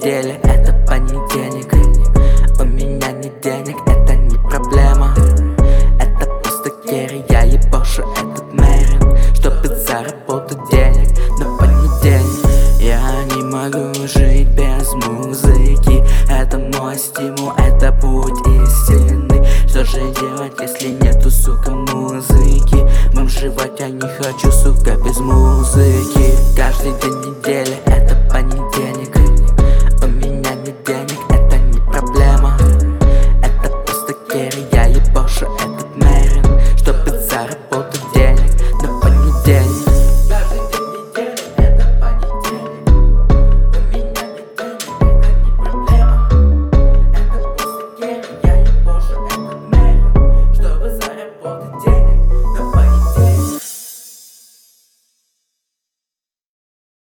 неделе, это понедельник. У меня нет денег, это не проблема. Это просто керри, я ебошу этот мерин, чтобы заработать денег на понедельник. Я не могу жить без музыки, это мой стимул, это путь истинный. Что же делать, если нету, сука, музыки? Бомжевать я не хочу, сука, без музыки. Каждый день недели